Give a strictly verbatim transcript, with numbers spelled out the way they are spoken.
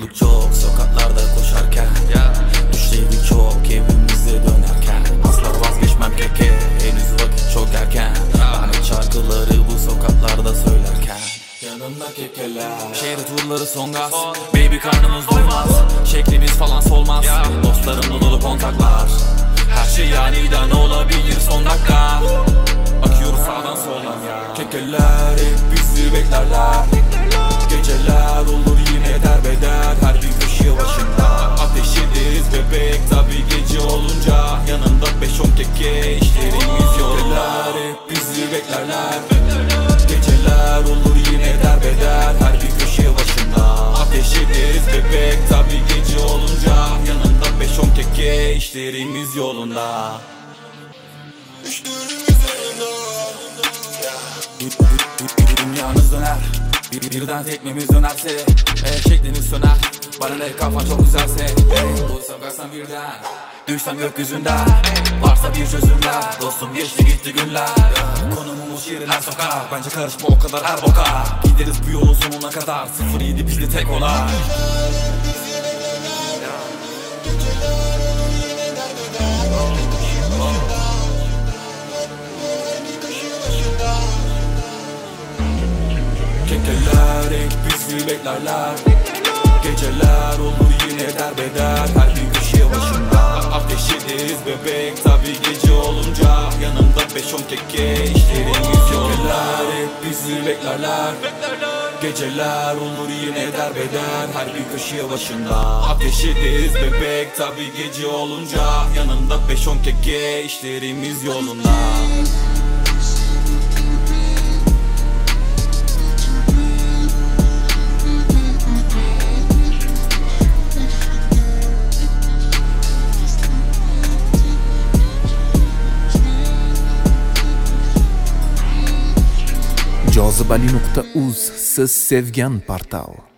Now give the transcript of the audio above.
Yorulduk çok sokaklarda koşarken, düşteydik çok evimize dönerken. Asla vazgeçmem keke, henüz vakit çok erken. Ben şarkıları bu sokaklarda söylerken. Yanımda kekeler, şehir turları son gaz. Baby karnımız doymaz, şeklimiz falan solmaz. Dostlarımla dolu kontaklar, her şey aniden olabilir son dakika. Akıyoruz sağdan soldan. Kekeler hep bizi beklerler. Geceler olur yine derbeder, her bir köşe başında. Ateş ederiz bebek tabi gece olunca. Yanında beş on keke, işlerimiz yollar. Hep bizi beklerler. Geceler olur yine derbeder, her bir köşe başında. Ateş ederiz bebek tabi gece olunca. Yanında beş on keke, işlerimiz yolunda. İşlerimiz yolunda. Dünyanız döner, bir, birden tekmemiz dönerse, e, şekliniz söner. Bana ne kafan çok güzelse, e, uysam kaçsam birden, düşsem gökyüzünden. Varsa bir çözümler, dostum geçti gitti günler. Konumumuz şiirler sokar, bence karışma o kadar her boka. Gideriz bu yolun sonuna kadar, sıfır yedi bizde tek olay. Kekeler hep bizi beklerler. Geceler olur yine derbeder, her bir köşe başında. Ateş ederiz bebek tabi gece olunca. Yanında beş on keke, işlerimiz yollar. Hep bizi beklerler. Geceler olur yine derbeder, her bir köşe başında. Ateş ederiz bebek tabi gece olunca. Yanında beş on keke, işlerimiz yolunda. Jozibali nokta uz siz sevgan portal.